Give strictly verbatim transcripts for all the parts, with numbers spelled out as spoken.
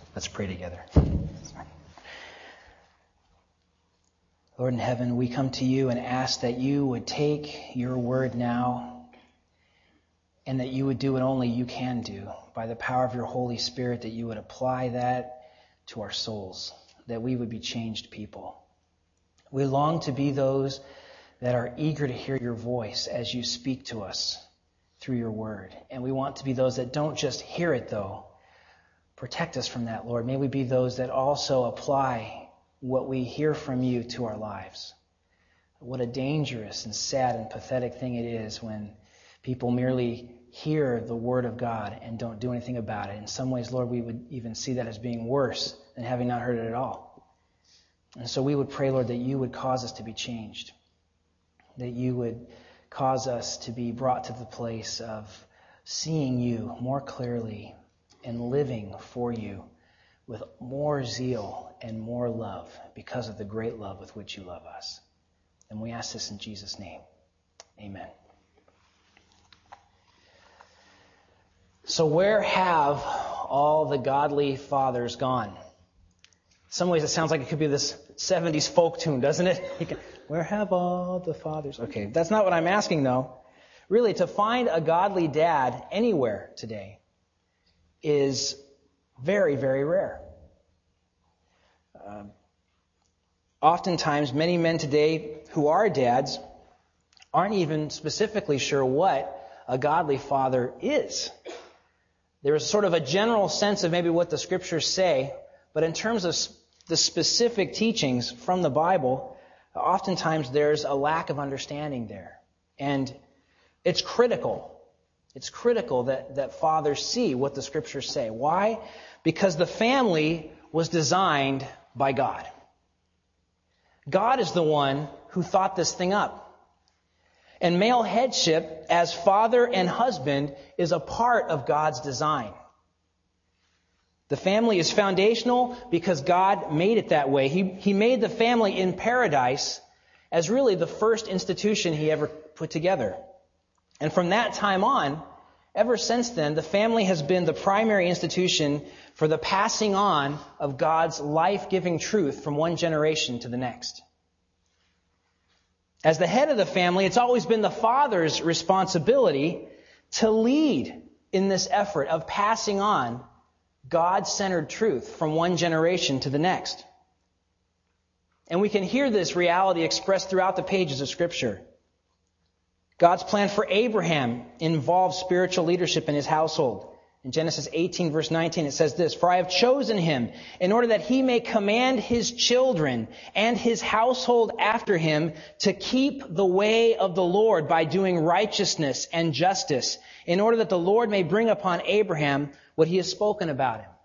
Let's pray together. Lord in heaven, we come to you and ask that you would take your word now and that you would do what only you can do by the power of your Holy Spirit, that you would apply that to our souls, that we would be changed people. We long to be those that are eager to hear your voice as you speak to us through your word. And we want to be those that don't just hear it, though. Protect us from that, Lord. May we be those that also apply what we hear from you to our lives. What a dangerous and sad and pathetic thing it is when people merely hear the word of God and don't do anything about it. In some ways, Lord, we would even see that as being worse than having not heard it at all. And so we would pray, Lord, that you would cause us to be changed, that you would cause us to be brought to the place of seeing you more clearly and living for you with more zeal and more love because of the great love with which you love us. And we ask this in Jesus' name. Amen. So where have all the godly fathers gone? In some ways it sounds like it could be this seventies folk tune, doesn't it? Where have all the fathers? Okay, that's not what I'm asking, though. Really, to find a godly dad anywhere today is very, very rare. Uh, oftentimes, many men today who are dads aren't even specifically sure what a godly father is. There is sort of a general sense of maybe what the Scriptures say, but in terms of the specific teachings from the Bible, oftentimes there's a lack of understanding there. And it's critical. It's critical that, that fathers see what the Scriptures say. Why? Because the family was designed by God. God is the one who thought this thing up. And male headship as father and husband is a part of God's design. The family is foundational because God made it that way. He, he made the family in paradise as really the first institution He ever put together. And from that time on, ever since then, the family has been the primary institution for the passing on of God's life-giving truth from one generation to the next. As the head of the family, it's always been the father's responsibility to lead in this effort of passing on God-centered truth from one generation to the next. And we can hear this reality expressed throughout the pages of Scripture. God's plan for Abraham involves spiritual leadership in his household. In Genesis eighteen, verse nineteen, it says this, "For I have chosen him in order that he may command his children and his household after him to keep the way of the Lord by doing righteousness and justice, in order that the Lord may bring upon Abraham what he has spoken about him."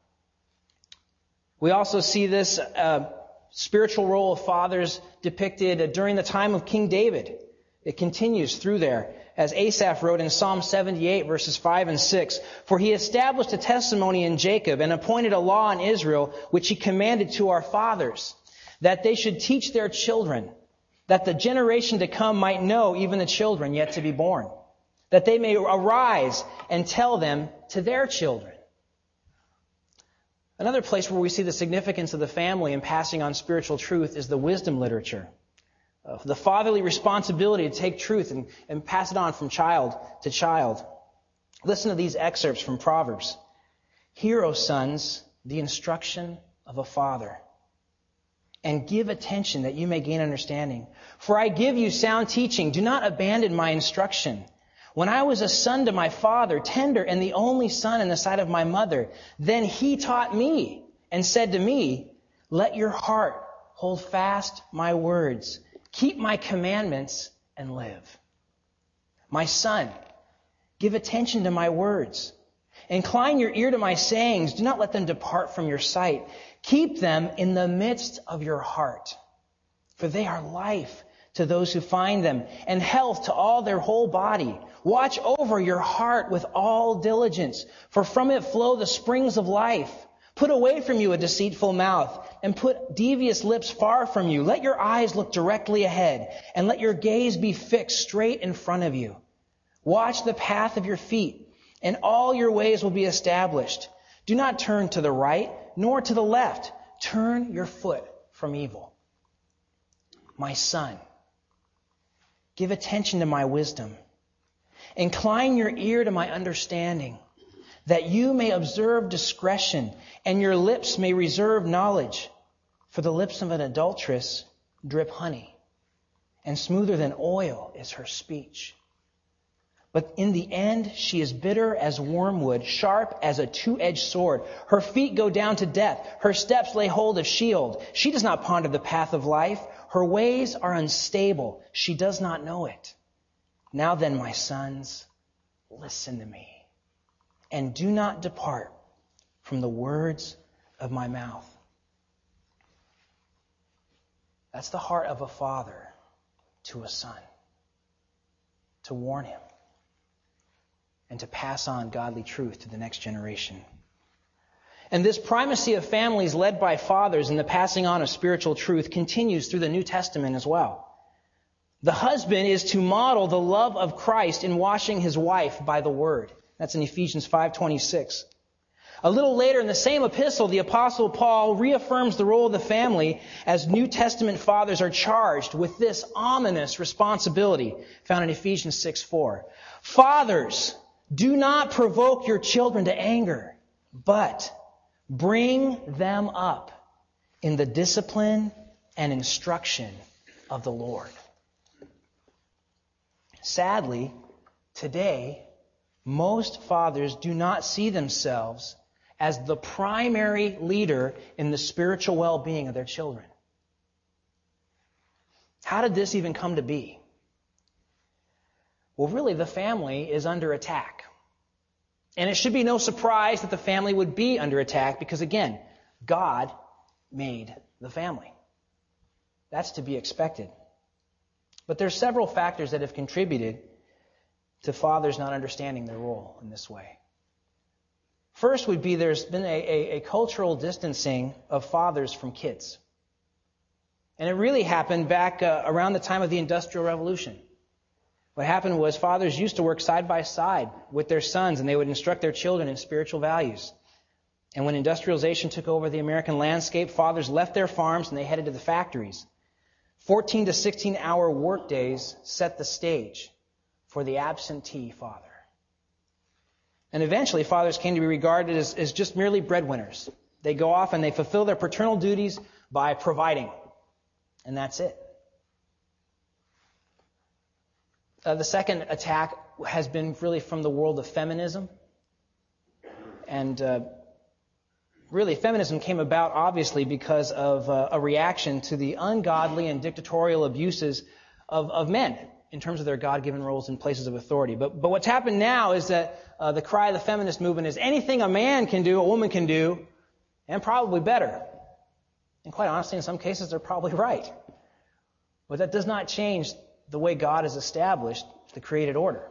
We also see this uh, spiritual role of fathers depicted during the time of King David. It continues through there, as Asaph wrote in Psalm seventy-eight, verses five and six, "For he established a testimony in Jacob and appointed a law in Israel, which he commanded to our fathers, that they should teach their children, that the generation to come might know, even the children yet to be born, that they may arise and tell them to their children." Another place where we see the significance of the family in passing on spiritual truth is the wisdom literature. Uh, the fatherly responsibility to take truth and, and pass it on from child to child. Listen to these excerpts from Proverbs. "Hear, O sons, the instruction of a father, and give attention that you may gain understanding. For I give you sound teaching. Do not abandon my instruction. When I was a son to my father, tender and the only son in the sight of my mother, then he taught me and said to me, let your heart hold fast my words. Keep my commandments and live. My son, give attention to my words. Incline your ear to my sayings. Do not let them depart from your sight. Keep them in the midst of your heart, for they are life to those who find them, and health to all their whole body. Watch over your heart with all diligence, for from it flow the springs of life. Put away from you a deceitful mouth, and put devious lips far from you. Let your eyes look directly ahead, and let your gaze be fixed straight in front of you. Watch the path of your feet, and all your ways will be established. Do not turn to the right, nor to the left. Turn your foot from evil. My son, give attention to my wisdom. Incline your ear to my understanding, that you may observe discretion, and your lips may reserve knowledge. For the lips of an adulteress drip honey, and smoother than oil is her speech. But in the end, she is bitter as wormwood, sharp as a two-edged sword. Her feet go down to death. Her steps lay hold of Sheol. She does not ponder the path of life. Her ways are unstable. She does not know it. Now then, my sons, listen to me, and do not depart from the words of my mouth. That's the heart of a father to a son, to warn him and to pass on godly truth to the next generation. And this primacy of families led by fathers in the passing on of spiritual truth continues through the New Testament as well. The husband is to model the love of Christ in washing his wife by the word. That's in Ephesians five twenty-six. A little later in the same epistle, the Apostle Paul reaffirms the role of the family as New Testament fathers are charged with this ominous responsibility found in Ephesians six four. Fathers, do not provoke your children to anger, but bring them up in the discipline and instruction of the Lord. Sadly, today, most fathers do not see themselves as the primary leader in the spiritual well-being of their children. How did this even come to be? Well, really, the family is under attack. And it should be no surprise that the family would be under attack because, again, God made the family. That's to be expected. But there are several factors that have contributed to fathers not understanding their role in this way. First would be there's been a, a, a cultural distancing of fathers from kids. And it really happened back uh, around the time of the Industrial Revolution. What happened was fathers used to work side by side with their sons, and they would instruct their children in spiritual values. And when industrialization took over the American landscape, fathers left their farms and they headed to the factories. fourteen to sixteen hour work days set the stage for the absentee father. And eventually, fathers came to be regarded as, as just merely breadwinners. They go off and they fulfill their paternal duties by providing. And that's it. Uh, the second attack has been really from the world of feminism. And uh, really, feminism came about, obviously, because of uh, a reaction to the ungodly and dictatorial abuses of, of men in terms of their God-given roles in places of authority. But, but what's happened now is that uh, the cry of the feminist movement is anything a man can do, a woman can do, and probably better. And quite honestly, in some cases, they're probably right. But that does not change the way God has established the created order.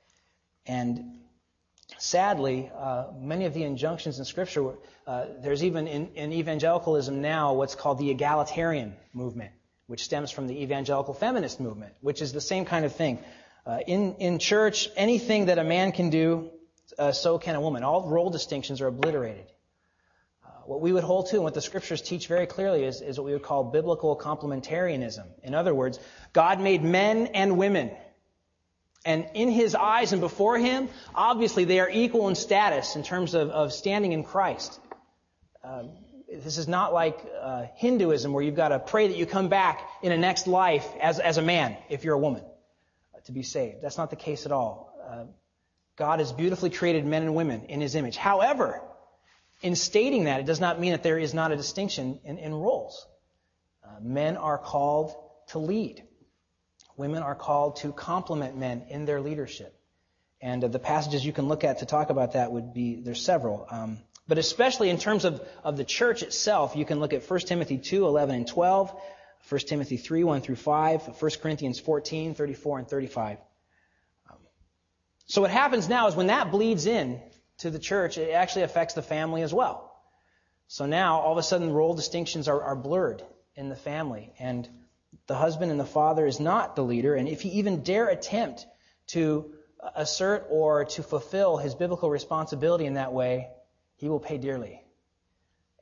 And sadly, uh, many of the injunctions in Scripture, uh, there's even in, in evangelicalism now what's called the egalitarian movement, which stems from the evangelical feminist movement, which is the same kind of thing. Uh, in, in church, anything that a man can do, uh, so can a woman. All role distinctions are obliterated. Uh, what we would hold to and what the Scriptures teach very clearly is, is what we would call biblical complementarianism. In other words, God made men and women. And in His eyes and before Him, obviously they are equal in status in terms of, of standing in Christ. Uh, this is not like uh, Hinduism where you've got to pray that you come back in a next life as, as a man if you're a woman uh, to be saved. That's not the case at all. Uh, God has beautifully created men and women in His image. However, in stating that, it does not mean that there is not a distinction in, in roles. Uh, men are called to lead. Women are called to complement men in their leadership. And uh, the passages you can look at to talk about that would be, there's several. Um, but especially in terms of, of the church itself, you can look at First Timothy two, eleven and twelve, First Timothy three, one through five, First Corinthians fourteen, thirty-four and thirty-five. Um, so what happens now is when that bleeds in to the church, it actually affects the family as well. So now, all of a sudden, role distinctions are, are blurred in the family. And the husband and the father is not the leader, and if he even dare attempt to assert or to fulfill his biblical responsibility in that way, he will pay dearly.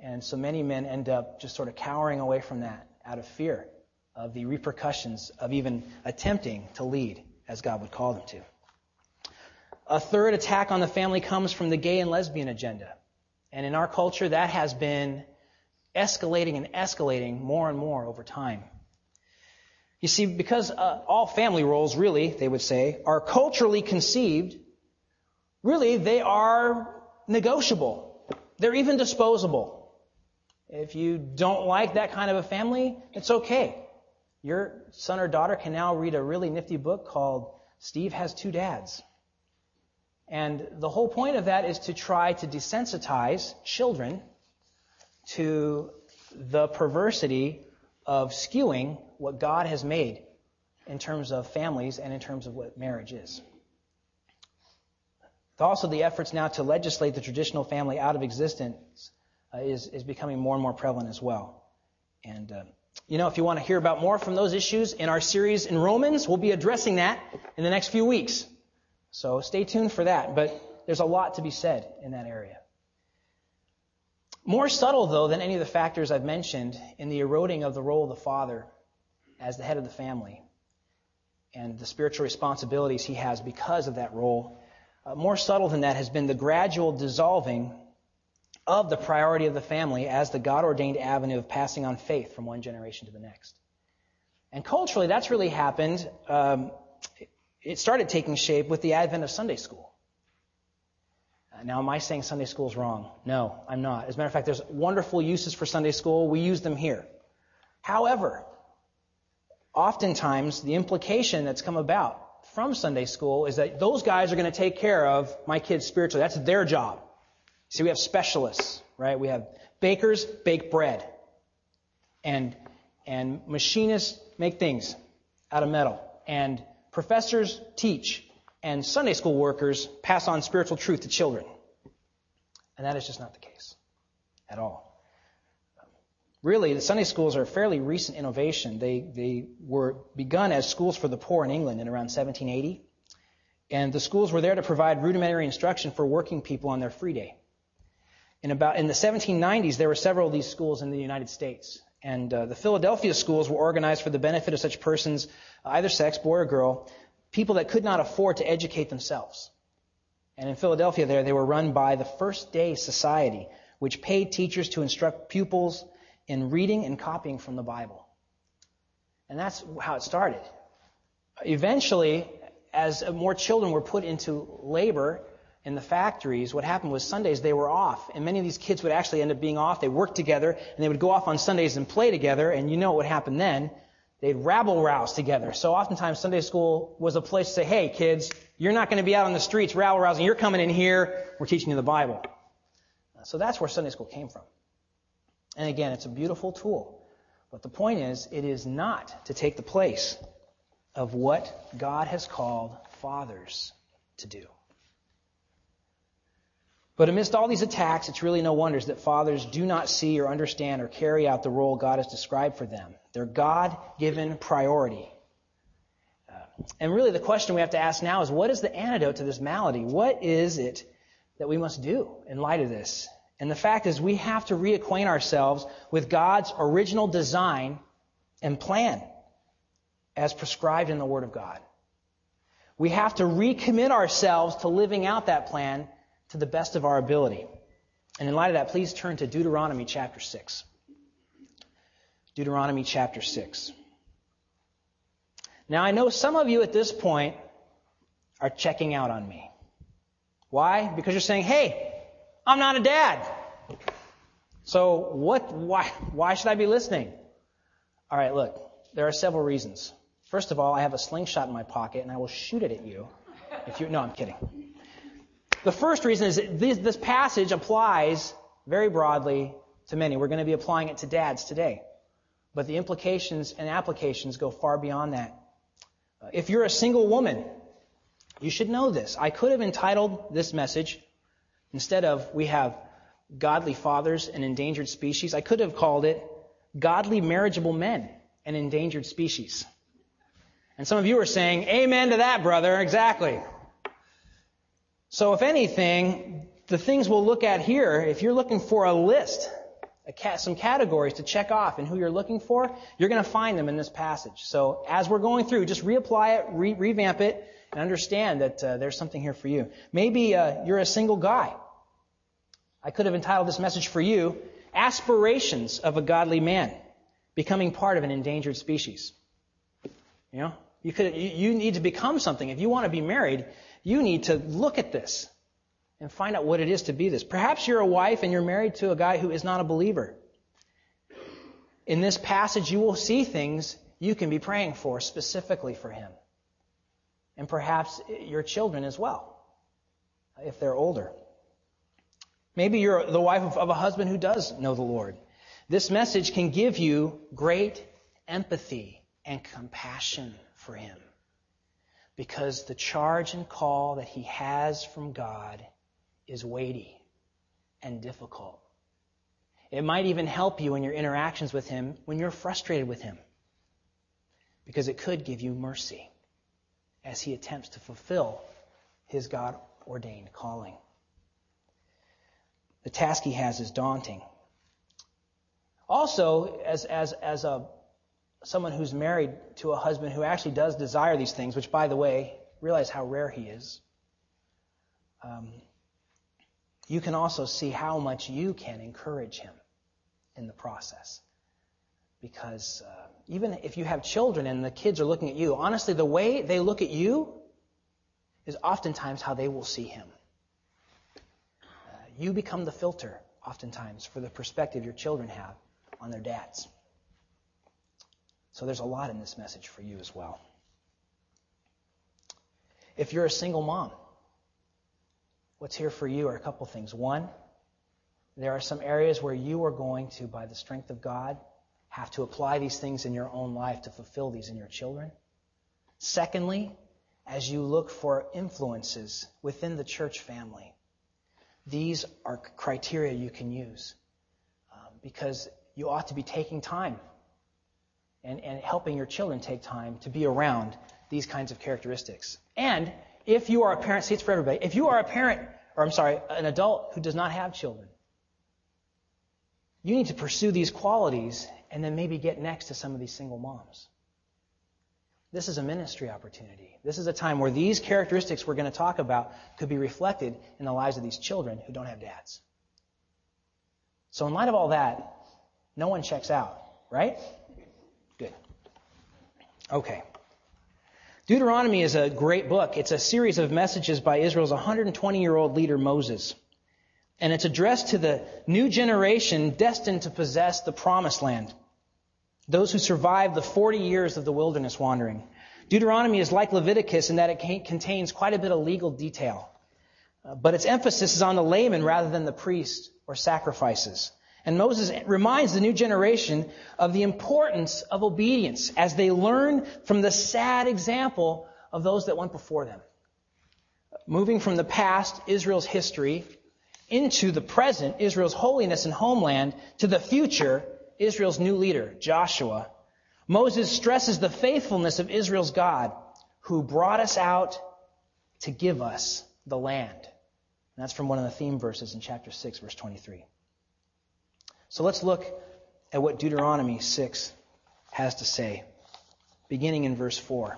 And so many men end up just sort of cowering away from that out of fear of the repercussions of even attempting to lead as God would call them to. A third attack on the family comes from the gay and lesbian agenda. And in our culture, that has been escalating and escalating more and more over time. You see, because uh, all family roles, really, they would say, are culturally conceived, really, they are negotiable. They're even disposable. If you don't like that kind of a family, it's okay. Your son or daughter can now read a really nifty book called Steve Has Two Dads. And the whole point of that is to try to desensitize children to the perversity of skewing what God has made in terms of families and in terms of what marriage is. Also, the efforts now to legislate the traditional family out of existence uh, is, is becoming more and more prevalent as well. And, uh, you know, if you want to hear about more from those issues in our series in Romans, we'll be addressing that in the next few weeks. So stay tuned for that. But there's a lot to be said in that area. More subtle, though, than any of the factors I've mentioned in the eroding of the role of the father as the head of the family and the spiritual responsibilities he has because of that role, uh, more subtle than that has been the gradual dissolving of the priority of the family as the God-ordained avenue of passing on faith from one generation to the next. And culturally, that's really happened. Um, it started taking shape with the advent of Sunday school. Now, am I saying Sunday school is wrong? No, I'm not. As a matter of fact, there's wonderful uses for Sunday school. We use them here. However, oftentimes the implication that's come about from Sunday school is that those guys are going to take care of my kids spiritually. That's their job. See, we have specialists, right? We have bakers bake bread. And, and machinists make things out of metal. And professors teach. And Sunday school workers pass on spiritual truth to children. And that is just not the case at all. Really, the Sunday schools are a fairly recent innovation. They they were begun as schools for the poor in England in around seventeen eighty. And the schools were there to provide rudimentary instruction for working people on their free day. In about in the seventeen nineties, there were several of these schools in the United States. And uh, the Philadelphia schools were organized for the benefit of such persons, either sex, boy or girl, people that could not afford to educate themselves. And in Philadelphia there, they were run by the First Day Society, which paid teachers to instruct pupils in reading and copying from the Bible. And that's how it started. Eventually, as more children were put into labor in the factories, what happened was Sundays they were off. And many of these kids would actually end up being off. They worked together, and they would go off on Sundays and play together. And you know what would happen then. They'd rabble-rouse together. So oftentimes Sunday school was a place to say, hey, kids, you're not going to be out on the streets rabble-rousing. You're coming in here. We're teaching you the Bible. So that's where Sunday school came from. And again, it's a beautiful tool. But the point is, it is not to take the place of what God has called fathers to do. But amidst all these attacks, it's really no wonder that fathers do not see or understand or carry out the role God has described for them. Their God-given priority. Uh, and really the question we have to ask now is, what is the antidote to this malady? What is it that we must do in light of this? And the fact is, we have to reacquaint ourselves with God's original design and plan as prescribed in the Word of God. We have to recommit ourselves to living out that plan to the best of our ability. And in light of that, please turn to Deuteronomy chapter six. Deuteronomy chapter six. Now, I know some of you at this point are checking out on me. Why? Because you're saying, hey, I'm not a dad. So what? Why, why should I be listening? All right, look, there are several reasons. First of all, I have a slingshot in my pocket, and I will shoot it at you. If you, no, I'm kidding. The first reason is that this, this passage applies very broadly to many. We're going to be applying it to dads today. But the implications and applications go far beyond that. Uh, if you're a single woman, you should know this. I could have entitled this message, instead of we have godly fathers and endangered species, I could have called it Godly Marriageable Men and Endangered Species. And some of you are saying, amen to that, brother. Exactly. So if anything, the things we'll look at here, if you're looking for a list a ca- some categories to check off and who you're looking for, you're going to find them in this passage. So as we're going through, just reapply it, re- revamp it, and understand that uh, there's something here for you. Maybe uh, you're a single guy. I could have entitled this message for you, Aspirations of a Godly Man, Becoming Part of an Endangered Species. You know, you could you, you need to become something. If you want to be married, you need to look at this and find out what it is to be this. Perhaps you're a wife and you're married to a guy who is not a believer. In this passage, you will see things you can be praying for specifically for him. And perhaps your children as well, if they're older. Maybe you're the wife of, of a husband who does know the Lord. This message can give you great empathy and compassion for him, because the charge and call that he has from God is weighty and difficult. It might even help you in your interactions with him when you're frustrated with him, because it could give you mercy as he attempts to fulfill his God-ordained calling. The task he has is daunting. Also, as as as a someone who's married to a husband who actually does desire these things, which, by the way, realize how rare he is, um, you can also see how much you can encourage him in the process. Because uh, even if you have children and the kids are looking at you, honestly, the way they look at you is oftentimes how they will see him. Uh, you become the filter, oftentimes, for the perspective your children have on their dads. So there's a lot in this message for you as well. If you're a single mom, what's here for you are a couple things. One, there are some areas where you are going to, by the strength of God, have to apply these things in your own life to fulfill these in your children. Secondly, as you look for influences within the church family, these are criteria you can use, um, because you ought to be taking time and, and helping your children take time to be around these kinds of characteristics. And if you are a parent, see, it's for everybody. If you are a parent, or I'm sorry, an adult who does not have children, you need to pursue these qualities and then maybe get next to some of these single moms. This is a ministry opportunity. This is a time where these characteristics we're going to talk about could be reflected in the lives of these children who don't have dads. So in light of all that, no one checks out, right? Good. Okay. Deuteronomy is a great book. It's a series of messages by Israel's one hundred twenty-year-old leader Moses. And it's addressed to the new generation destined to possess the promised land, those who survived the forty years of the wilderness wandering. Deuteronomy is like Leviticus in that it contains quite a bit of legal detail. Uh, but its emphasis is on the layman rather than the priest or sacrifices. And Moses reminds the new generation of the importance of obedience as they learn from the sad example of those that went before them. Moving from the past, Israel's history, into the present, Israel's holiness and homeland, to the future, Israel's new leader, Joshua, Moses stresses the faithfulness of Israel's God, who brought us out to give us the land. And that's from one of the theme verses in chapter six, verse twenty-three. So let's look at what Deuteronomy six has to say, beginning in verse four.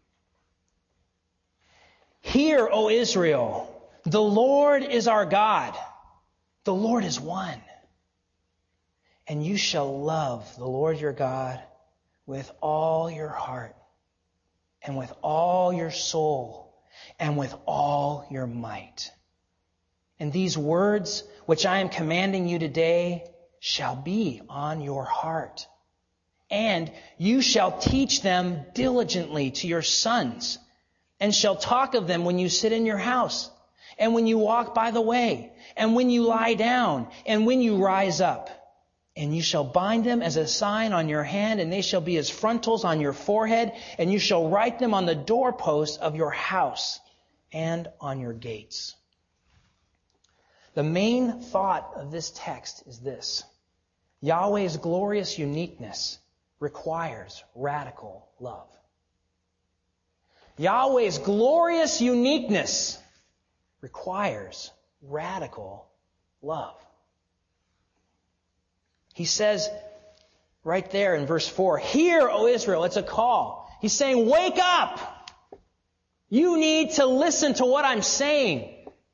Hear, O Israel, the Lord is our God. The Lord is one. And you shall love the Lord your God with all your heart, and with all your soul, and with all your might. And these words which I am commanding you today shall be on your heart. And you shall teach them diligently to your sons, and shall talk of them when you sit in your house, and when you walk by the way, and when you lie down, and when you rise up. And you shall bind them as a sign on your hand, and they shall be as frontals on your forehead, and you shall write them on the doorposts of your house and on your gates. The main thought of this text is this: Yahweh's glorious uniqueness requires radical love. Yahweh's glorious uniqueness requires radical love. He says right there in verse four, "Hear, O Israel," it's a call. He's saying, wake up! You need to listen to what I'm saying.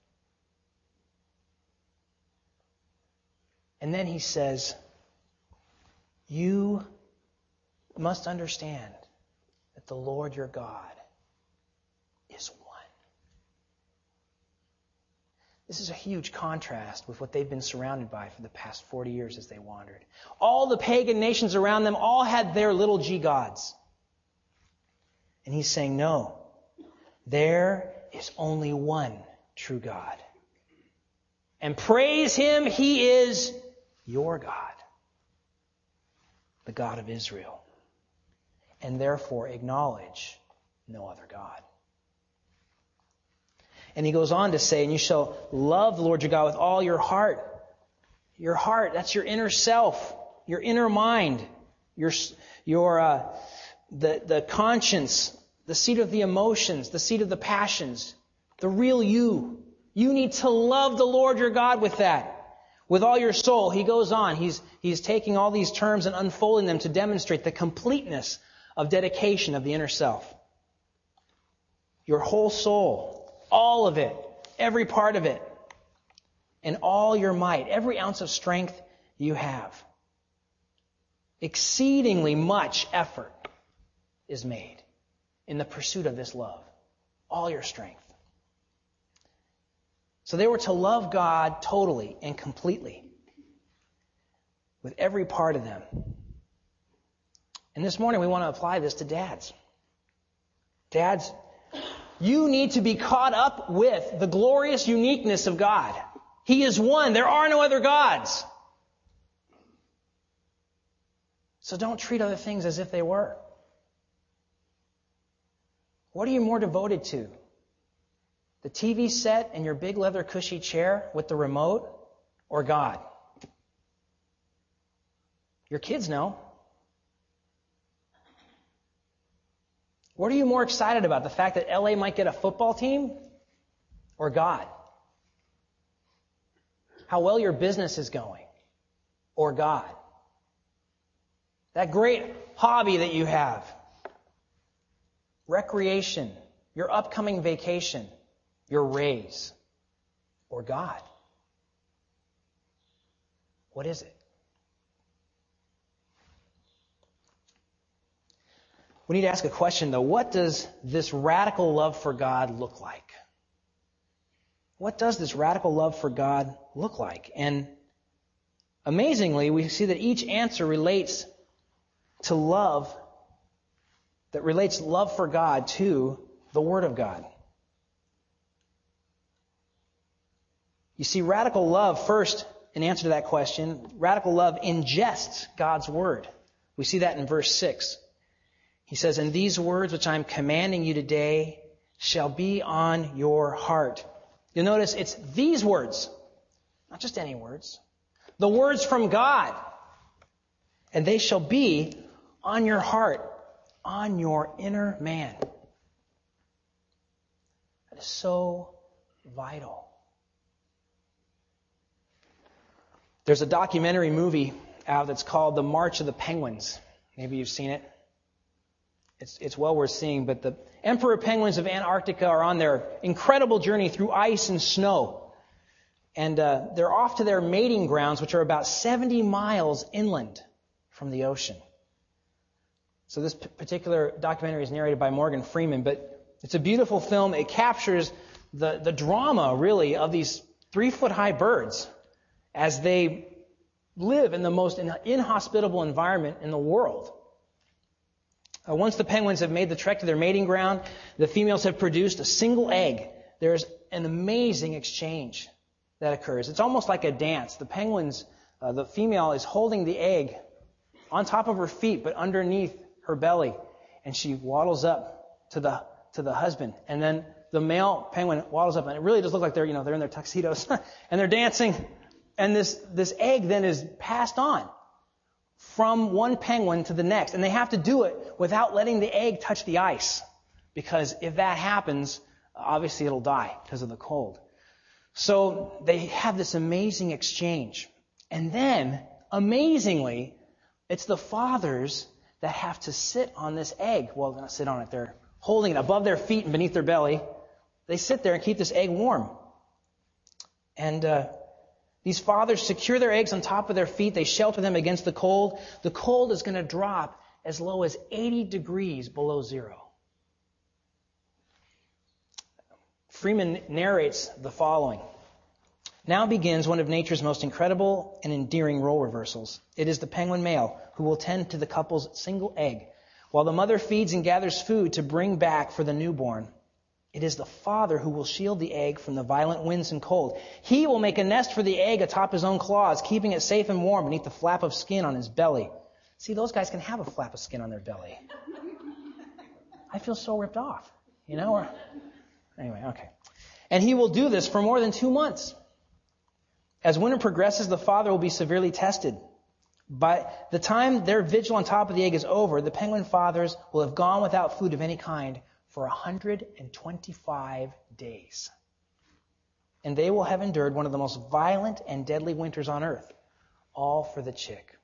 And then he says, you must understand that the Lord your God is one. This is a huge contrast with what they've been surrounded by for the past forty years as they wandered. All the pagan nations around them all had their little g gods. And he's saying, no, there is only one true God. And praise Him, He is your God, the God of Israel. And therefore acknowledge no other God. And he goes on to say, and you shall love the Lord your God with all your heart. Your heart, that's your inner self, your inner mind, your, your, uh, the, the conscience, the seat of the emotions, the seat of the passions, the real you. You need to love the Lord your God with that. With all your soul. He goes on. He's, he's taking all these terms and unfolding them to demonstrate the completeness of dedication of the inner self. Your whole soul. All of it. Every part of it. And all your might. Every ounce of strength you have. Exceedingly much effort is made in the pursuit of this love. All your strength. So they were to love God totally and completely. With every part of them. And this morning we want to apply this to dads. Dads, you need to be caught up with the glorious uniqueness of God. He is one. There are no other gods. So don't treat other things as if they were. What are you more devoted to? The T V set and your big leather cushy chair with the remote, or God? Your kids know. What are you more excited about? The fact that L A might get a football team, or God? How well your business is going, or God? That great hobby that you have, recreation, your upcoming vacation, your raise, or God? What is it? We need to ask a question, though. What does this radical love for God look like? What does this radical love for God look like? And amazingly, we see that each answer relates to love, that relates love for God to the Word of God. You see, radical love, first, in answer to that question, radical love ingests God's Word. We see that in verse six. He says, "And these words which I am commanding you today shall be on your heart." You'll notice it's these words, not just any words. The words from God. And they shall be on your heart, on your inner man. That is so vital. There's a documentary movie out that's called The March of the Penguins. Maybe you've seen it. It's, it's well worth seeing, but the emperor penguins of Antarctica are on their incredible journey through ice and snow. And uh, they're off to their mating grounds, which are about seventy miles inland from the ocean. So this p- particular documentary is narrated by Morgan Freeman, but it's a beautiful film. It captures the, the drama, really, of these three-foot-high birds as they live in the most inhospitable environment in the world. Uh, once the penguins have made the trek to their mating ground, the females have produced a single egg. There's an amazing exchange that occurs. It's almost like a dance. The penguins, uh, the female is holding the egg on top of her feet, but underneath her belly, and she waddles up to the to the husband, and then the male penguin waddles up, and it really does look like they're you know they're in their tuxedos and they're dancing, and this this egg then is passed on from one penguin to the next. And they have to do it without letting the egg touch the ice. Because if that happens, obviously it'll die because of the cold. So they have this amazing exchange. And then, Amazingly, it's the fathers that have to sit on this egg. Well, not sit on it. They're holding it above their feet and beneath their belly. They sit there and keep this egg warm. And uh, these fathers secure their eggs on top of their feet. They shelter them against the cold. The cold is going to drop as low as eighty degrees below zero. Freeman narrates the following. Now begins one of nature's most incredible and endearing role reversals. It is the penguin male who will tend to the couple's single egg, while the mother feeds and gathers food to bring back for the newborn. It is the father who will shield the egg from the violent winds and cold. He will make a nest for the egg atop his own claws, keeping it safe and warm beneath the flap of skin on his belly. See, those guys can have a flap of skin on their belly. I feel so ripped off, you know? Or, anyway, okay. And he will do this for more than two months. As winter progresses, the father will be severely tested. By the time their vigil on top of the egg is over, the penguin fathers will have gone without food of any kind for one hundred twenty-five days. And they will have endured one of the most violent and deadly winters on earth, all for the chick.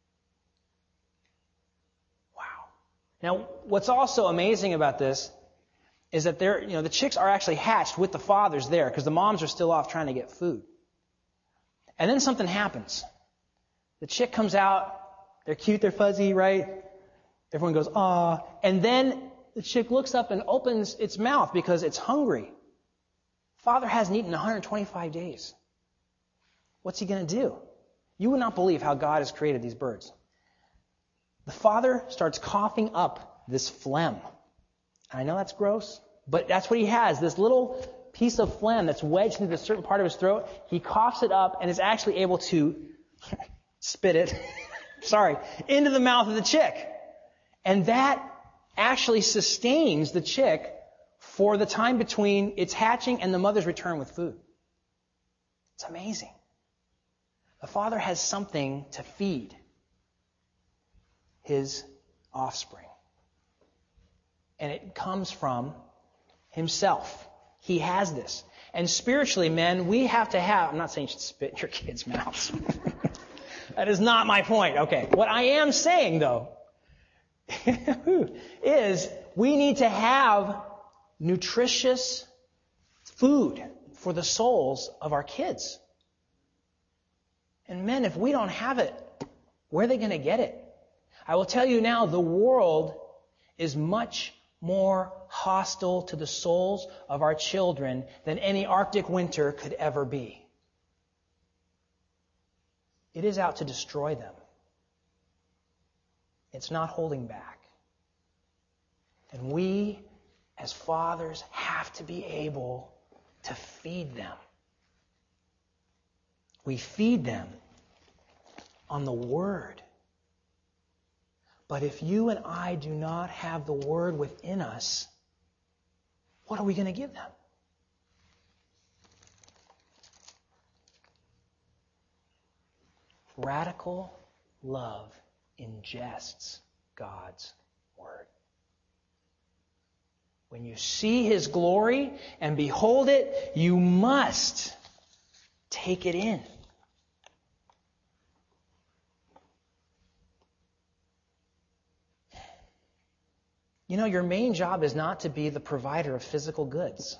Wow. Now, what's also amazing about this is that they're, you know, the chicks are actually hatched with the fathers there because the moms are still off trying to get food. And then something happens. The chick comes out. They're cute. They're fuzzy, right? Everyone goes, ah. And then the chick looks up and opens its mouth because it's hungry. Father hasn't eaten in one hundred twenty-five days. What's he going to do? You would not believe how God has created these birds. The father starts coughing up this phlegm. I know that's gross, but that's what he has. This little piece of phlegm that's wedged into a certain part of his throat. He coughs it up and is actually able to spit it, sorry, into the mouth of the chick. And that actually sustains the chick for the time between its hatching and the mother's return with food. It's amazing. The father has something to feed his offspring. And it comes from himself. He has this. And spiritually, men, we have to have, I'm not saying you should spit in your kids' mouths. That is not my point. Okay. What I am saying, though, is we need to have nutritious food for the souls of our kids. And men, if we don't have it, where are they going to get it? I will tell you now, the world is much more hostile to the souls of our children than any Arctic winter could ever be. It is out to destroy them. It's not holding back. And we, as fathers, have to be able to feed them. We feed them on the Word. But if you and I do not have the Word within us, what are we going to give them? Radical love ingests God's Word. When you see His glory and behold it, you must take it in. You know, your main job is not to be the provider of physical goods.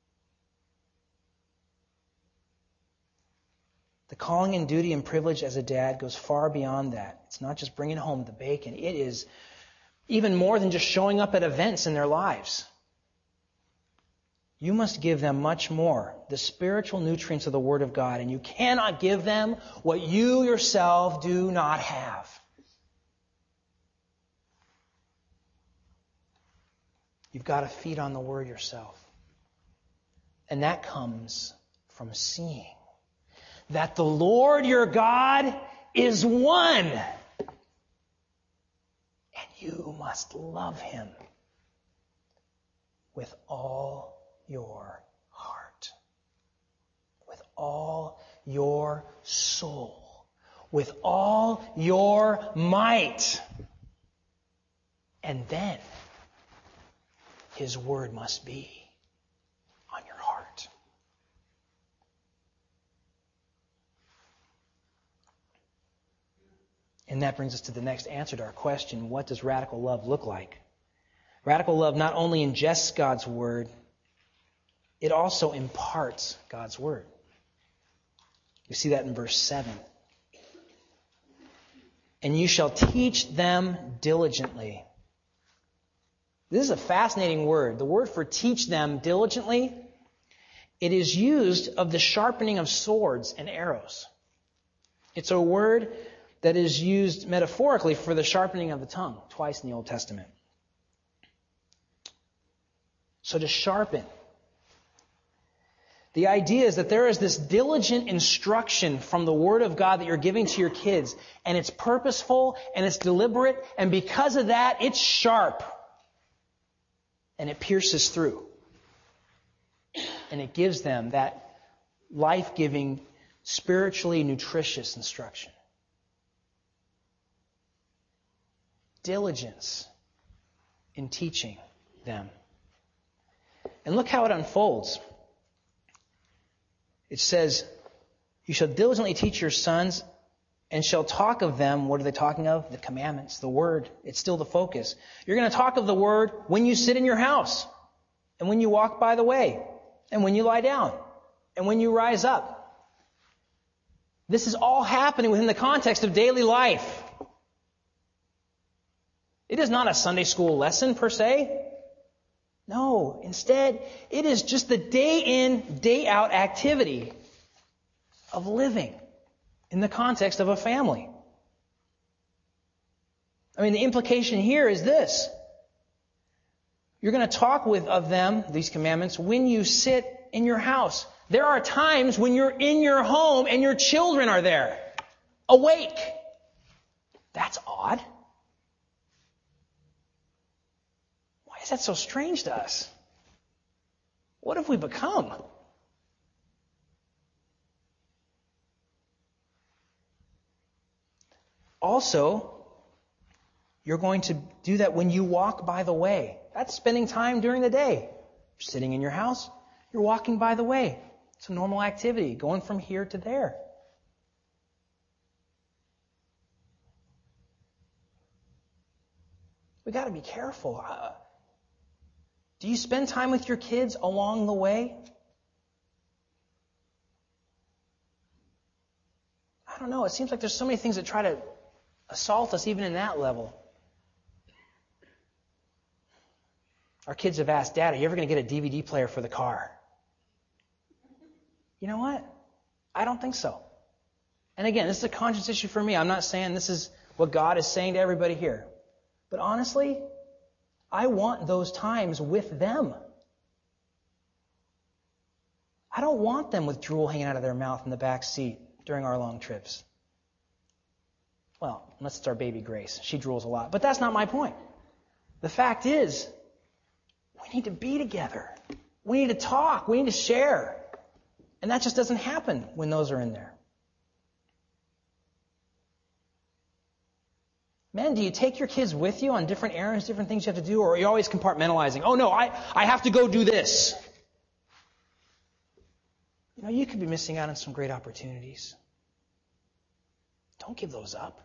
The calling and duty and privilege as a dad goes far beyond that. It's not just bringing home the bacon. It is even more than just showing up at events in their lives. You must give them much more, the spiritual nutrients of the Word of God, and you cannot give them what you yourself do not have. You've got to feed on the Word yourself. And that comes from seeing that the Lord your God is one. And you must love Him with all your heart, with all your soul, with all your might. And then His Word must be on your heart. And that brings us to the next answer to our question, what does radical love look like? Radical love not only ingests God's word, it also imparts God's word. We see that in verse seven. And you shall teach them diligently. This is a fascinating word. The word for teach them diligently, it is used of the sharpening of swords and arrows. It's a word that is used metaphorically for the sharpening of the tongue, twice in the Old Testament. So to sharpen. The idea is that there is this diligent instruction from the Word of God that you're giving to your kids, and it's purposeful, and it's deliberate, and because of that, it's sharp. And it pierces through. And it gives them that life-giving, spiritually nutritious instruction. Diligence in teaching them. And look how it unfolds. It says, you shall diligently teach your sons and shall talk of them. What are they talking of? The commandments, the word. It's still the focus. You're going to talk of the word when you sit in your house and when you walk by the way and when you lie down and when you rise up. This is all happening within the context of daily life. It is not a Sunday school lesson per se. No, instead, it is just the day in, day out activity of living in the context of a family. I mean, the implication here is this. You're going to talk with of them, these commandments, when you sit in your house. There are times when you're in your home and your children are there, awake. That's odd. Why is that so strange to us? What have we become? Also, you're going to do that when you walk by the way. That's spending time during the day. You're sitting in your house, you're walking by the way. It's a normal activity, going from here to there. We've got to be careful. Uh, do you spend time with your kids along the way? I don't know. It seems like there's so many things that try to assault us even in that level. Our kids have asked, Dad, are you ever going to get a D V D player for the car? You know what? I don't think so. And again, this is a conscience issue for me. I'm not saying this is what God is saying to everybody here. But honestly, I want those times with them. I don't want them with drool hanging out of their mouth in the back seat during our long trips. Well, unless it's our baby Grace. She drools a lot. But that's not my point. The fact is, we need to be together. We need to talk. We need to share. And that just doesn't happen when those are in there. Men, do you take your kids with you on different errands, different things you have to do, or are you always compartmentalizing? Oh no, I, I have to go do this. You know, you could be missing out on some great opportunities. Don't give those up.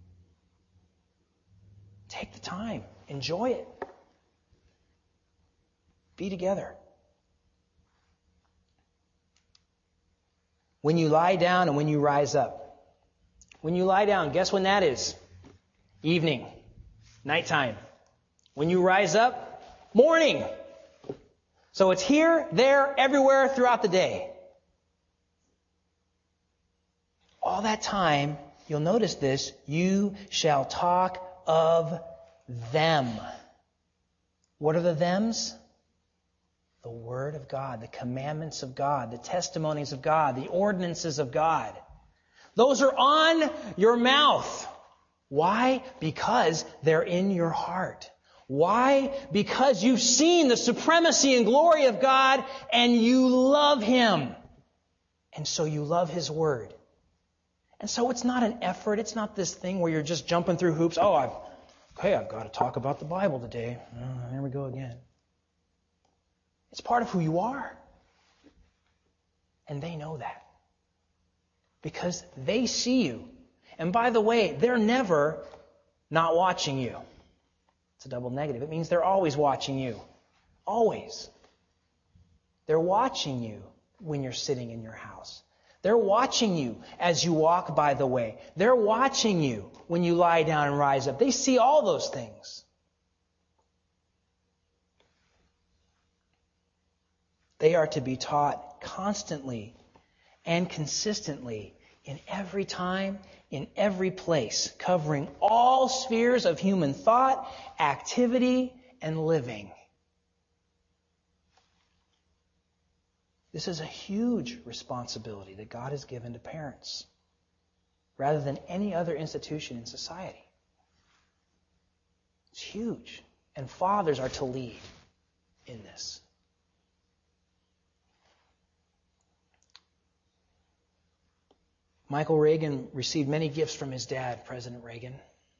Take the time. Enjoy it. Be together. When you lie down and when you rise up. When you lie down, guess when that is? Evening. Nighttime. When you rise up, morning. So it's here, there, everywhere throughout the day. All that time, you'll notice this, you shall talk of them. What are the thems? The Word of God, the commandments of God, the testimonies of God, the ordinances of God. Those are on your mouth. Why? Because they're in your heart. Why? Because you've seen the supremacy and glory of God and you love Him. And so you love His Word. And so it's not an effort. It's not this thing where you're just jumping through hoops. Oh, I've, okay, I've got to talk about the Bible today. Oh, here we go again. It's part of who you are. And they know that. Because they see you. And by the way, they're never not watching you. It's a double negative. It means they're always watching you. Always. They're watching you when you're sitting in your house. They're watching you as you walk by the way. They're watching you when you lie down and rise up. They see all those things. They are to be taught constantly and consistently in every time, in every place, covering all spheres of human thought, activity, and living. This is a huge responsibility that God has given to parents, rather than any other institution in society. It's huge. And fathers are to lead in this. Michael Reagan received many gifts from his dad, President Reagan.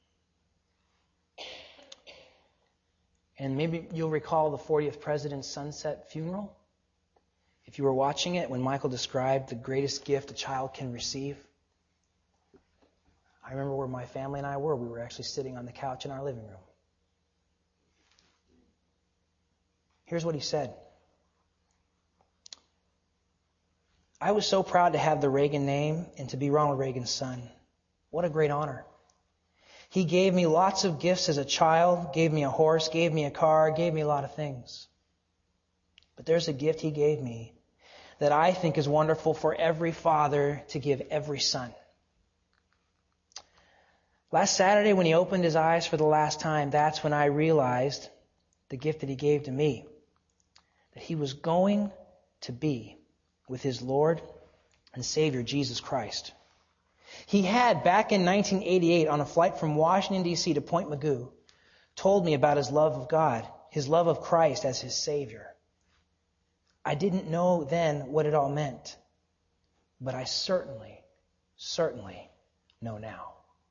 And maybe you'll recall the fortieth President's sunset funeral. If you were watching it, when Michael described the greatest gift a child can receive, I remember where my family and I were. We were actually sitting on the couch in our living room. Here's what he said. I was so proud to have the Reagan name and to be Ronald Reagan's son. What a great honor. He gave me lots of gifts as a child, gave me a horse, gave me a car, gave me a lot of things. But there's a gift he gave me that I think is wonderful for every father to give every son. Last Saturday, when he opened his eyes for the last time, that's when I realized the gift that he gave to me, that he was going to be with his Lord and Savior, Jesus Christ. He had, back in nineteen eighty-eight, on a flight from Washington, D C to Point Mugu, told me about his love of God, his love of Christ as his Savior. I didn't know then what it all meant, but I certainly, certainly know now.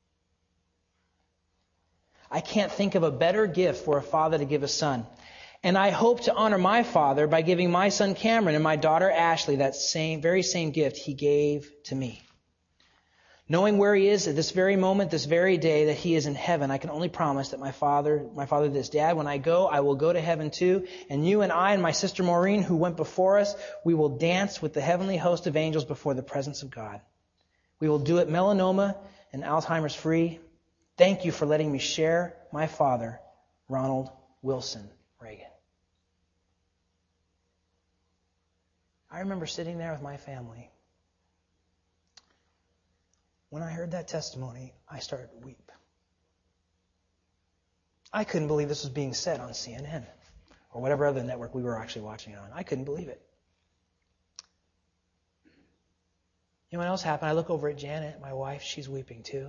I can't think of a better gift for a father to give a son. And I hope to honor my father by giving my son Cameron and my daughter Ashley that same, very same gift he gave to me. Knowing where he is at this very moment, this very day, that he is in heaven, I can only promise that my father, my father this, Dad, when I go, I will go to heaven too. And you and I and my sister Maureen, who went before us, we will dance with the heavenly host of angels before the presence of God. We will do it melanoma and Alzheimer's free. Thank you for letting me share my father, Ronald Wilson Reagan. I remember sitting there with my family. When I heard that testimony, I started to weep. I couldn't believe this was being said on C N N or whatever other network we were actually watching it on. I couldn't believe it. You know what else happened? I look over at Janet, my wife. She's weeping too.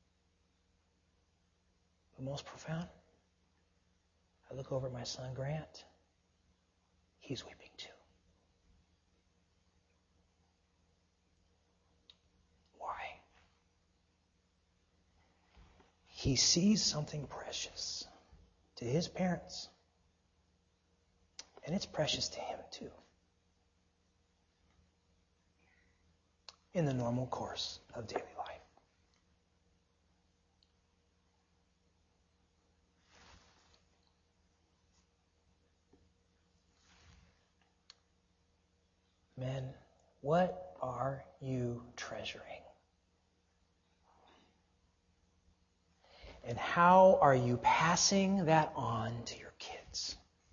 But most profound, I look over at my son Grant. He's weeping too. He sees something precious to his parents. And it's precious to him too. In the normal course of daily life. Men, what are you treasuring? And how are you passing that on to your kids?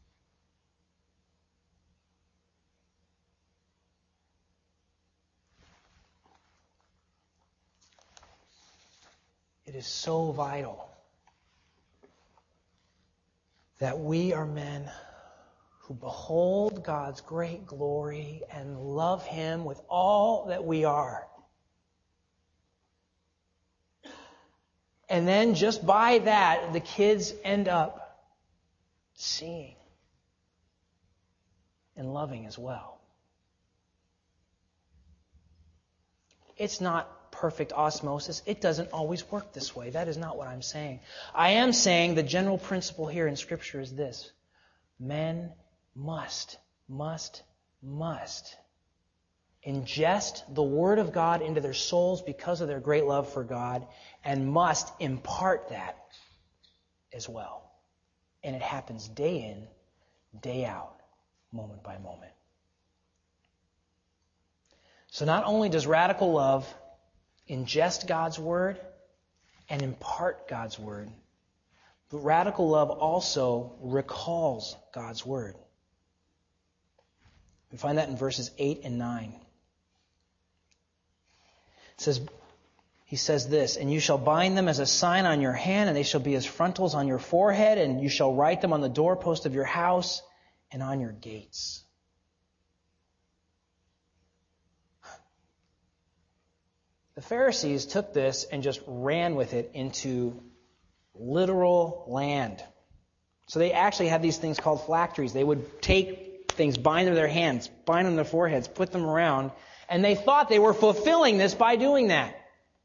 It is so vital that we are men who behold God's great glory and love Him with all that we are. And then just by that, the kids end up seeing and loving as well. It's not perfect osmosis. It doesn't always work this way. That is not what I'm saying. I am saying the general principle here in Scripture is this. Men must, must, must ingest the Word of God into their souls because of their great love for God, and must impart that as well. And it happens day in, day out, moment by moment. So not only does radical love ingest God's Word and impart God's Word, but radical love also recalls God's Word. We find that in verses eight and nine. It says, he says this, "And you shall bind them as a sign on your hand, and they shall be as frontals on your forehead, and you shall write them on the doorpost of your house and on your gates." The Pharisees took this and just ran with it into literal land. So they actually had these things called phylacteries. They would take things, bind them to their hands, bind them to their foreheads, put them around, and they thought they were fulfilling this by doing that.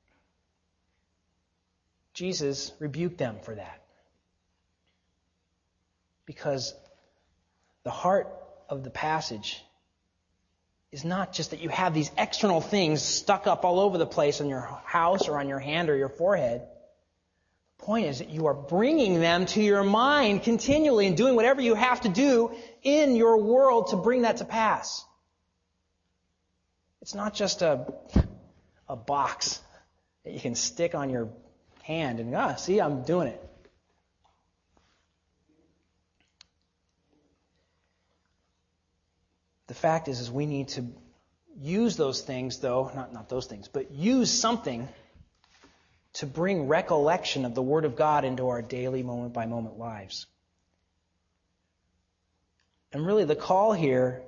Jesus rebuked them for that. Because the heart of the passage is not just that you have these external things stuck up all over the place on your house or on your hand or your forehead. The point is that you are bringing them to your mind continually and doing whatever you have to do in your world to bring that to pass. It's not just a, a box that you can stick on your hand and, ah, see, I'm doing it. The fact is, is we need to use those things, though, not, not those things, but use something to bring recollection of the Word of God into our daily moment-by-moment lives. And really the call here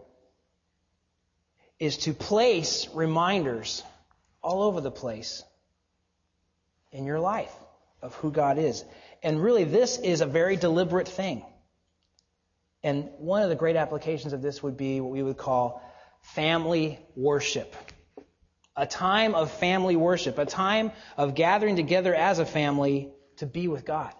is to place reminders all over the place in your life of who God is. And really this is a very deliberate thing. And one of the great applications of this would be what we would call family worship. A time of family worship, a time of gathering together as a family to be with God.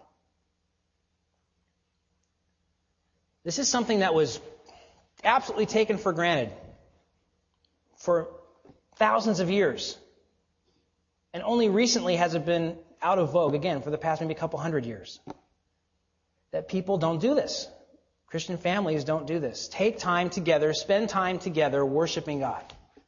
This is something that was absolutely taken for granted for thousands of years. And only recently has it been out of vogue, again, for the past maybe a couple hundred years. That people don't do this. Christian families don't do this. Take time together, spend time together worshiping God.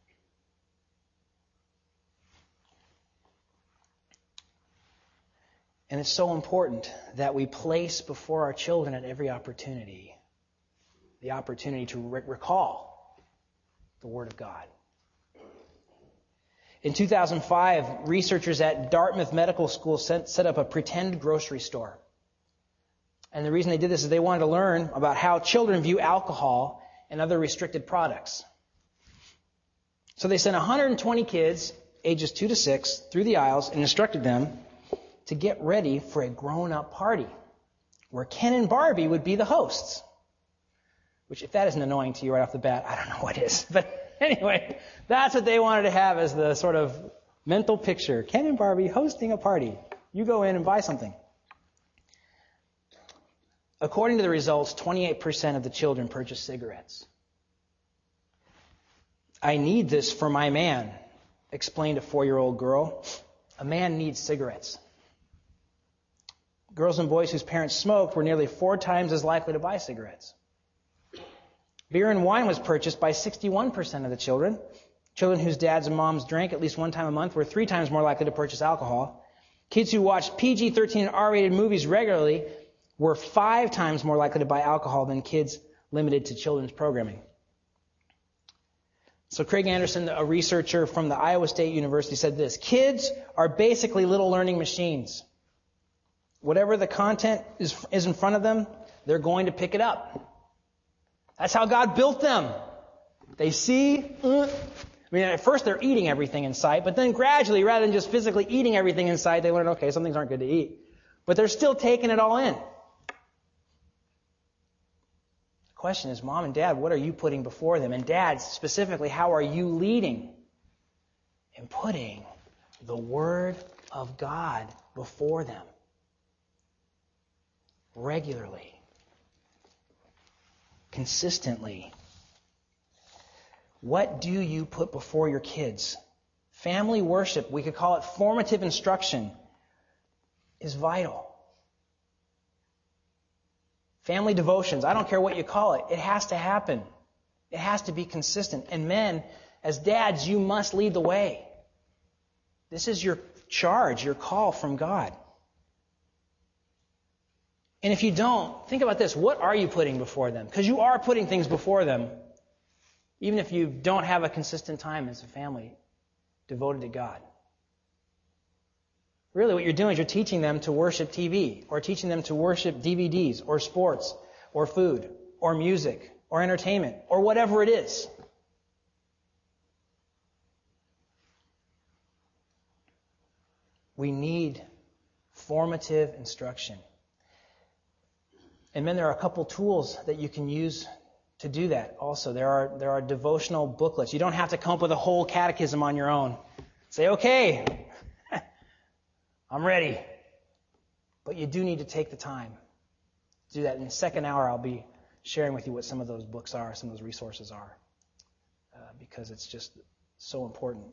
And it's so important that we place before our children at every opportunity the opportunity to re- recall the Word of God. In two thousand five, researchers at Dartmouth Medical School set, set up a pretend grocery store. And the reason they did this is they wanted to learn about how children view alcohol and other restricted products. So they sent one hundred twenty kids, ages two to six, through the aisles and instructed them to get ready for a grown-up party where Ken and Barbie would be the hosts. Which, if that isn't annoying to you right off the bat, I don't know what is. But anyway, that's what they wanted to have as the sort of mental picture. Ken and Barbie hosting a party. You go in and buy something. According to the results, twenty-eight percent of the children purchased cigarettes. "I need this for my man," explained a four-year-old girl. A man needs cigarettes. Girls and boys whose parents smoked were nearly four times as likely to buy cigarettes. Beer and wine was purchased by sixty-one percent of the children. Children whose dads and moms drank at least one time a month were three times more likely to purchase alcohol. Kids who watched P G thirteen and R-rated movies regularly were five times more likely to buy alcohol than kids limited to children's programming. So Craig Anderson, a researcher from the Iowa State University, said this: "Kids are basically little learning machines. Whatever the content is, is in front of them, they're going to pick it up. That's how God built them. They see, uh, I mean, at first they're eating everything in sight, but then gradually, rather than just physically eating everything in sight, they learn, okay, some things aren't good to eat. But they're still taking it all in. The question is, Mom and Dad, what are you putting before them? And Dad, specifically, how are you leading in putting the Word of God before them regularly, consistently? What do you put before your kids? Family worship, we could call it formative instruction, is vital. Family devotions, I don't care what you call it, it has to happen. It has to be consistent. And men, as dads, you must lead the way. This is your charge, your call from God. And if you don't, think about this. What are you putting before them? Because you are putting things before them, even if you don't have a consistent time as a family devoted to God. Really, what you're doing is you're teaching them to worship T V, or teaching them to worship D V Ds, or sports, or food, or music, or entertainment, or whatever it is. We need formative instruction. And then there are a couple tools that you can use to do that also. There are there are devotional booklets. You don't have to come up with a whole catechism on your own. Say, okay, I'm ready. But you do need to take the time to do that. In the second hour, I'll be sharing with you what some of those books are, some of those resources are, uh, because it's just so important.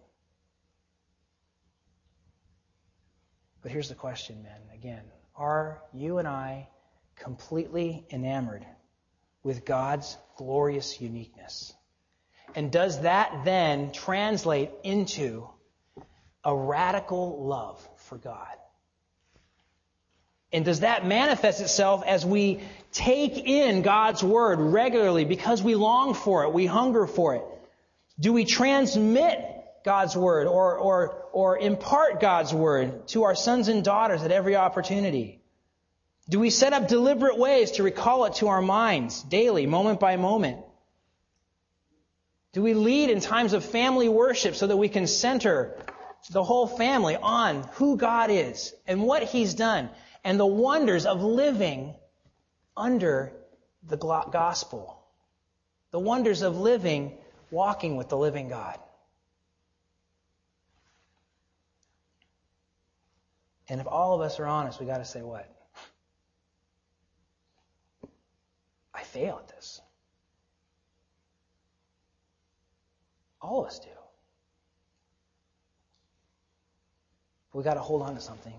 But here's the question, men. Again, are you and I completely enamored with God's glorious uniqueness? And does that then translate into a radical love for God? And does that manifest itself as we take in God's Word regularly because we long for it, we hunger for it? Do we transmit God's Word or, or, or impart God's Word to our sons and daughters at every opportunity? Do we set up deliberate ways to recall it to our minds daily, moment by moment? Do we lead in times of family worship so that we can center the whole family on who God is and what He's done and the wonders of living under the gospel, the wonders of living, walking with the living God? And if all of us are honest, we got to say what? I fail at this. All of us do. But we got to hold on to something.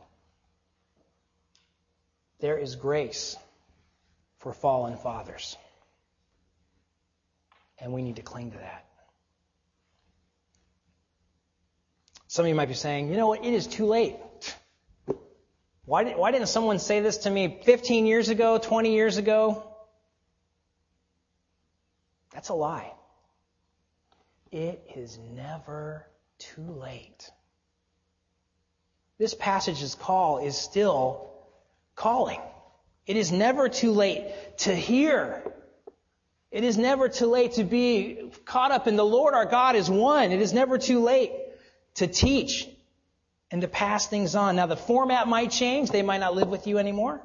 There is grace for fallen fathers. And we need to cling to that. Some of you might be saying, you know what, it is too late. Why, did, why didn't someone say this to me fifteen years ago, twenty years ago? That's a lie. It is never too late. This passage's call is still calling. It is never too late to hear. It is never too late to be caught up in the Lord our God is one. It is never too late to teach and to pass things on. Now, the format might change. They might not live with you anymore.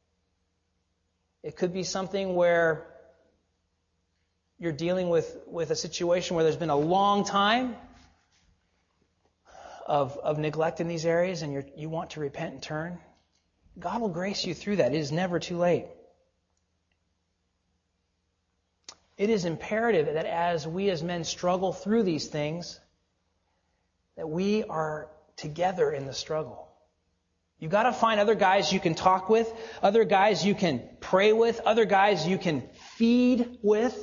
It could be something where you're dealing with, with a situation where there's been a long time of, of neglect in these areas and you're, you want to repent and turn. God will grace you through that. It is never too late. It is imperative that as we as men struggle through these things, that we are together in the struggle. You've got to find other guys you can talk with, other guys you can pray with, other guys you can feed with.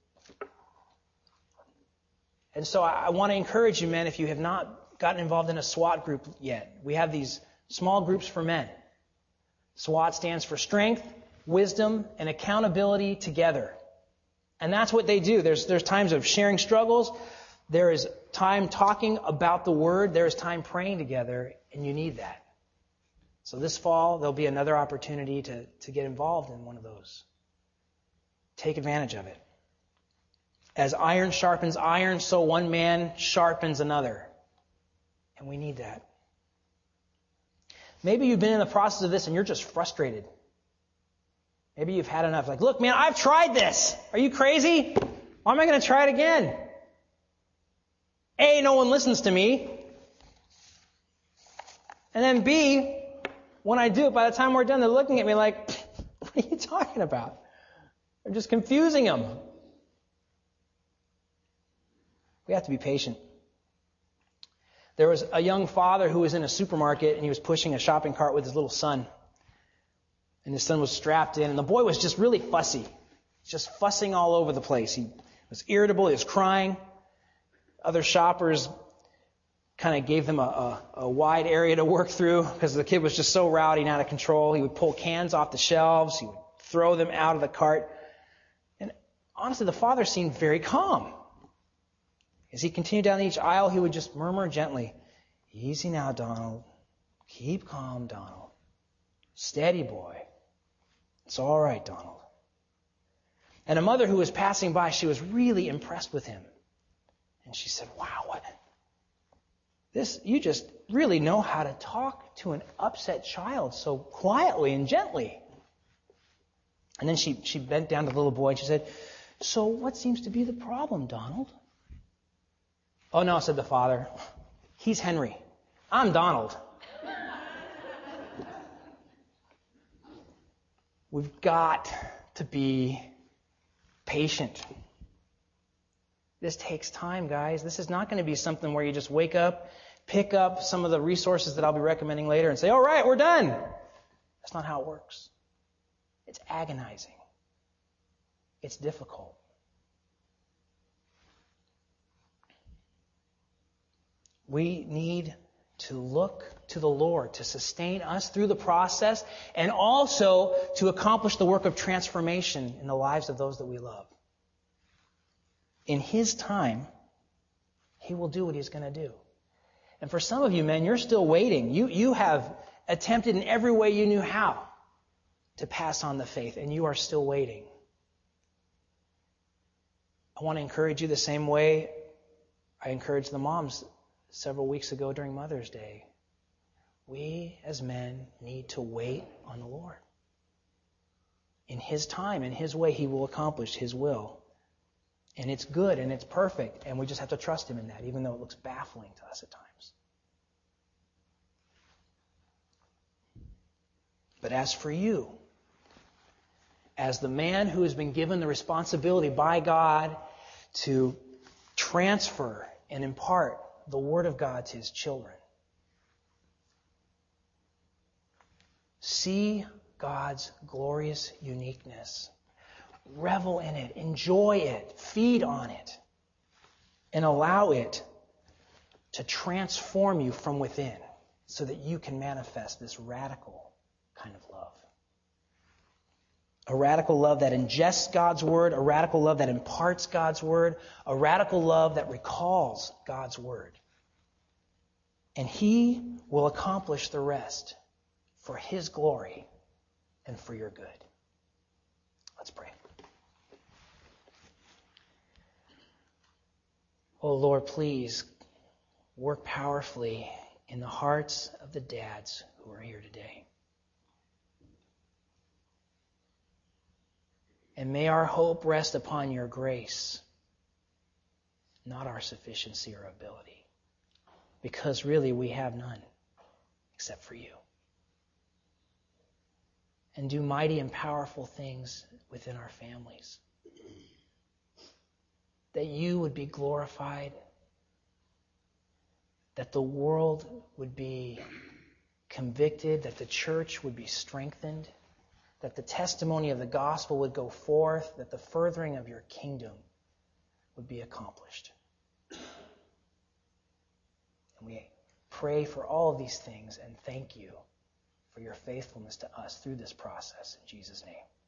And so I, I want to encourage you, men, if you have not gotten involved in a SWAT group yet, we have these small groups for men. SWAT stands for strength, wisdom, and accountability together. And that's what they do. There's, there's times of sharing struggles. There is time talking about the Word. There is time praying together, and you need that. So this fall, there'll be another opportunity to, to get involved in one of those. Take advantage of it. As iron sharpens iron, so one man sharpens another. And we need that. Maybe you've been in the process of this and you're just frustrated. Maybe you've had enough. Like, look, man, I've tried this. Are you crazy? Why am I going to try it again? A, no one listens to me. And then B, when I do it, by the time we're done, they're looking at me like, what are you talking about? I'm just confusing them. We have to be patient. There was a young father who was in a supermarket and he was pushing a shopping cart with his little son. And his son was strapped in, and the boy was just really fussy. Just fussing all over the place. He was irritable, he was crying. Other shoppers kind of gave them a, a, a wide area to work through because the kid was just so rowdy and out of control. He would pull cans off the shelves, he would throw them out of the cart. And honestly, the father seemed very calm. As he continued down each aisle, he would just murmur gently, "Easy now, Donald. Keep calm, Donald. Steady, boy. It's all right, Donald." And a mother who was passing by, she was really impressed with him. And she said, "Wow, what? This, you just really know how to talk to an upset child so quietly and gently." And then she, she bent down to the little boy and she said, "So what seems to be the problem, Donald?" "Oh, no," said the father. "He's Henry. I'm Donald." We've got to be patient. This takes time, guys. This is not going to be something where you just wake up, pick up some of the resources that I'll be recommending later and say, "All right, we're done." That's not how it works. It's agonizing. It's difficult. We need to look to the Lord to sustain us through the process and also to accomplish the work of transformation in the lives of those that we love. In His time, He will do what He's going to do. And for some of you men, you're still waiting. You, you have attempted in every way you knew how to pass on the faith, and you are still waiting. I want to encourage you the same way I encouraged the moms several weeks ago during Mother's Day. We as men need to wait on the Lord. In His time, in His way, He will accomplish His will. And it's good and it's perfect, and we just have to trust Him in that, even though it looks baffling to us at times. But as for you, as the man who has been given the responsibility by God to transfer and impart the Word of God to His children, see God's glorious uniqueness. Revel in it, enjoy it, feed on it, and allow it to transform you from within so that you can manifest this radical kind of love. A radical love that ingests God's Word, a radical love that imparts God's Word, a radical love that recalls God's Word. And He will accomplish the rest for His glory and for your good. Let's pray. Oh Lord, please work powerfully in the hearts of the dads who are here today. And may our hope rest upon your grace, not our sufficiency or ability. Because really we have none except for you. And do mighty and powerful things within our families. That you would be glorified, that the world would be convicted, that the church would be strengthened, that the testimony of the gospel would go forth, that the furthering of your kingdom would be accomplished. And we pray for all of these things and thank you for your faithfulness to us through this process. In Jesus' name.